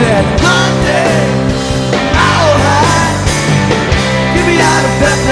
said, Monday, I'll hide. Get me out of Bethlehem.